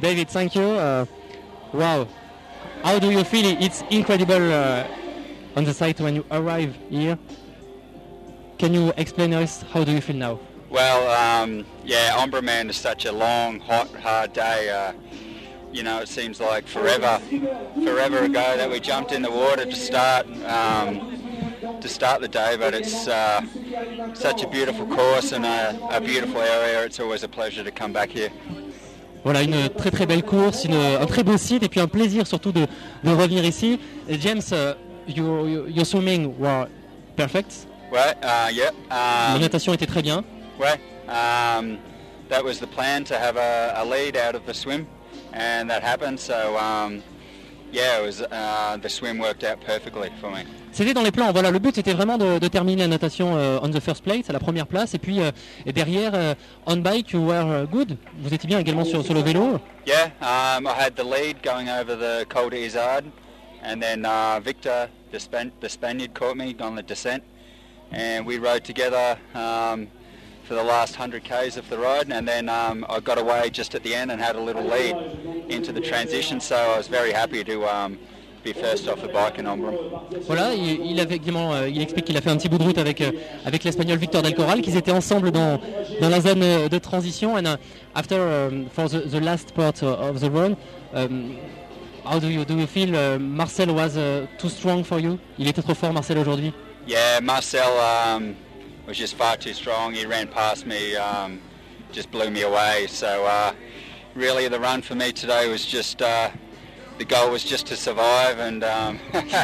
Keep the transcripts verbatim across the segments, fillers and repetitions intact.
David, thank you. Uh, wow. How do you feel? It's incredible uh, on the site when you arrive here. Can you explain us how do you feel now? Well, um, yeah, Ombraman is such a long, hot, hard day. Uh, you know, it seems like forever, forever ago that we jumped in the water to start, um, to start the day. But it's uh, such a beautiful course and a, a beautiful area. It's always a pleasure to come back here. Voilà, une très très belle course, une, un très beau site et puis un plaisir surtout de, de revenir ici. Et James, uh, your, your swimming was perfect. Ouais, uh, yeah. Um, La natation était très bien. Ouais, um, that was the plan, to have a, a lead out of the swim, and that happened. So um, yeah, it was uh, the swim worked out perfectly for me. C'était dans les plans. Voilà, le but c'était vraiment de, de terminer la natation euh, on the first place, à la première place, et puis euh, et derrière euh, on bike you were good. Vous étiez bien également sur, sur le vélo. Yeah, um, I had the lead going over the Col d'Izard, and then uh, Victor, the, Span- the Spaniard, caught me on the descent, and we rode together um, for the last one hundred kays of the ride, and then um, I got away just at the end and had a little lead into the transition, so I was very happy to um, be first off the bike in Ombram. Voilà, il, il, avait également, euh, il explique qu'il a fait un petit bout de route avec, euh, avec l'Espagnol Victor del Corral, qu'ils étaient ensemble dans, dans la zone euh, de transition. And uh, after um, for the, the last part of the run, um, how do you do you feel? Uh, Marcel was uh, too strong for you? Il était trop fort, Marcel, aujourd'hui? Yeah, Marcel um, was just far too strong. He ran past me, um, just blew me away. So uh, really, the run for me today was just. Uh, The goal was just to survive and um,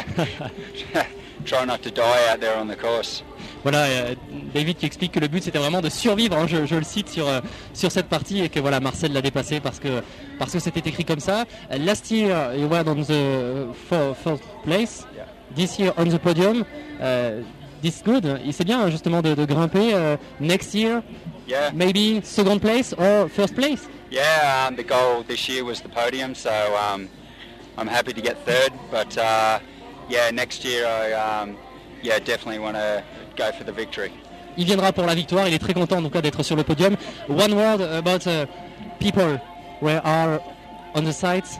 try not to die out there on the course. Voilà, euh, David qui explique que le but c'était vraiment de survivre, hein, je, je le cite sur, euh, sur cette partie, et que voilà, Marcel l'a dépassé parce que parce que c'était écrit comme ça. Last year you were on the fourth place, Yeah. This year on the podium. Uh, this good, et c'est bien justement de, de grimper. Uh, next year, Yeah, maybe second place or first place. yeah. Um, the goal this year was the podium, so um, I'm happy to get third. But uh, yeah, next year I um, yeah definitely want to go for the victory. Il viendra pour la victoire, il est très content en tout cas d'être sur le podium. One word about uh, people where are on the sites,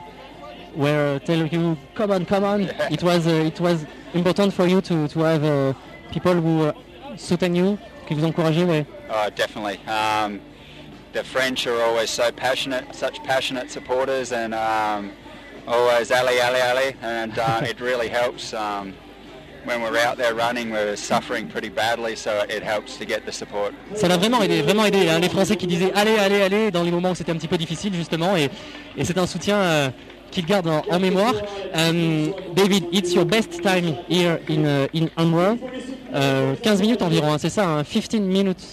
where tell you come on, come on. It was uh, it was important for you to to have uh, people who uh, soutien you, qui vous encourageaient. Ouais. Oh, definitely. Um, the French are always so passionate, such passionate supporters, and um, always allez, allez, allez, and uh, it really helps. Um, when we're out there running, we're suffering pretty badly, so it helps to get the support. Ça l'a vraiment aidé, vraiment aidé. Hein, les Français qui disaient allez, allez, allez dans les moments où c'était un petit peu difficile justement, et, et c'est un soutien euh, qu'il garde en, en mémoire. Um, David, it's your best time here in uh, in Umbra. Euh, quinze minutes environ, hein, c'est ça, hein, quinze minutes.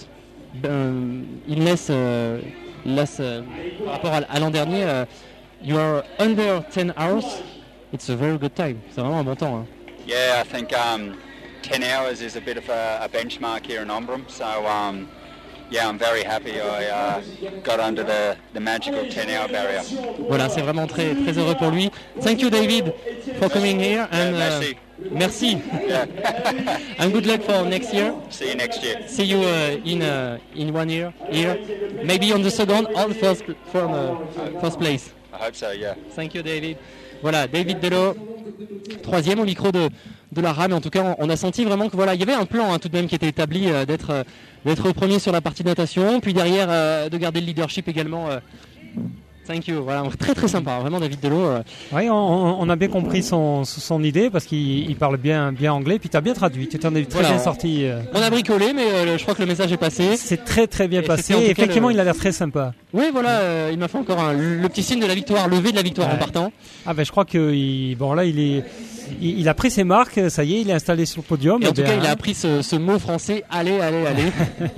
Um, il laisse, euh, laisse euh, par rapport à, à l'an dernier. Uh, you are under ten hours. It's a very good time. C'est vraiment un bon temps. Hein. Yeah, I think um, ten hours is a bit of a, a benchmark here in Ombram, so um, yeah, I'm very happy I uh, got under the, the magical ten hour barrier. Voilà, c'est vraiment très, très heureux pour lui. Thank you, David, for coming here. And, Yeah, merci. Uh, merci. Yeah. And good luck for next year. See you next year. See you uh, in uh, in one year here, maybe on the second or the first from uh, first place. I hope so, yeah. Thank you, David. Voilà, David Delot, troisième au micro de, de la rame. En tout cas, on, on a senti vraiment que voilà, il y avait un plan hein, tout de même qui était établi euh, d'être euh, d'être premier sur la partie de natation, puis derrière euh, de garder le leadership également. Euh. Thank you. Voilà, très très sympa, hein, vraiment David Delot. Euh. Oui, on, on a bien compris son, son idée parce qu'il il parle bien, bien anglais, puis tu as bien traduit, tu t'en es très Voilà, bien on- sorti. euh. On a bricolé, mais euh, je crois que le message est passé. C'est très très bien Et passé. c'était en tout cas Effectivement, le- il a l'air très sympa. Oui, voilà, euh, il m'a fait encore un- le petit signe de la victoire, levé de la victoire Ouais. en partant. Ah ben je crois que il, bon là il est, il, il a pris ses marques, ça y est, il est installé sur le podium. Et en Eh tout bien, cas, il a appris ce, ce mot français, allez, allez, allez.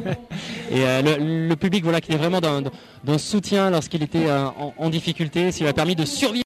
Et euh, le, le public, voilà, qui est vraiment d'un d'un soutien lorsqu'il était euh, en, en difficulté, ce qui lui a permis de survivre.